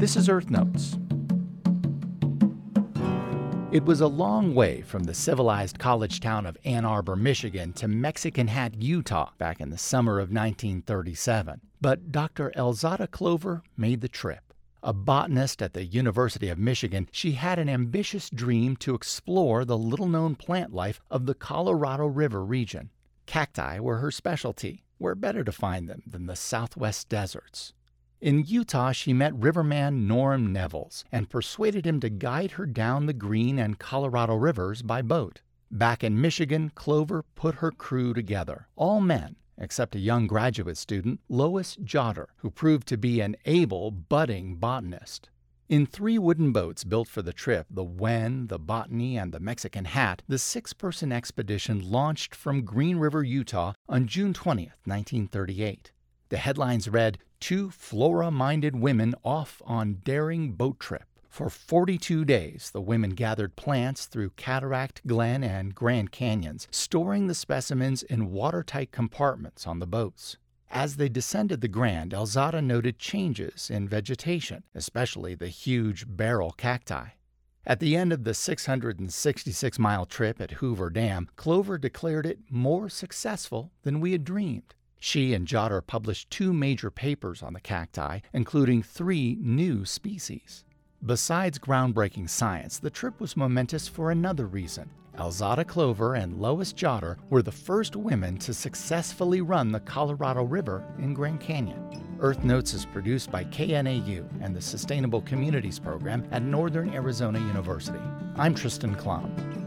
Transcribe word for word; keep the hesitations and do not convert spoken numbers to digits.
This is Earth Notes. It was a long way from the civilized college town of Ann Arbor, Michigan to Mexican Hat, Utah back in the summer of nineteen thirty-seven. But Doctor Elzada Clover made the trip. A botanist at the University of Michigan, she had an ambitious dream to explore the little-known plant life of the Colorado River region. Cacti were her specialty. Where better to find them than the Southwest deserts? In Utah, she met riverman Norm Nevels and persuaded him to guide her down the Green and Colorado rivers by boat. Back in Michigan, Clover put her crew together, all men, except a young graduate student, Lois Jotter, who proved to be an able, budding botanist. In three wooden boats built for the trip, the Wen, the Botany, and the Mexican Hat, the six-person expedition launched from Green River, Utah on June twentieth, nineteen thirty-eight. The headlines read, "Two flora-minded women off on daring boat trip." For forty-two days, the women gathered plants through Cataract, Glen, and Grand Canyons, storing the specimens in watertight compartments on the boats. As they descended the Grand, Elzada noted changes in vegetation, especially the huge barrel cacti. At the end of the six hundred sixty-six mile trip at Hoover Dam, Clover declared it more successful than we had dreamed. She and Jotter published two major papers on the cacti, including three new species. Besides groundbreaking science, the trip was momentous for another reason. Elzada Clover and Lois Jotter were the first women to successfully run the Colorado River in Grand Canyon. Earth Notes is produced by K N A U and the Sustainable Communities Program at Northern Arizona University. I'm Tristan Klum.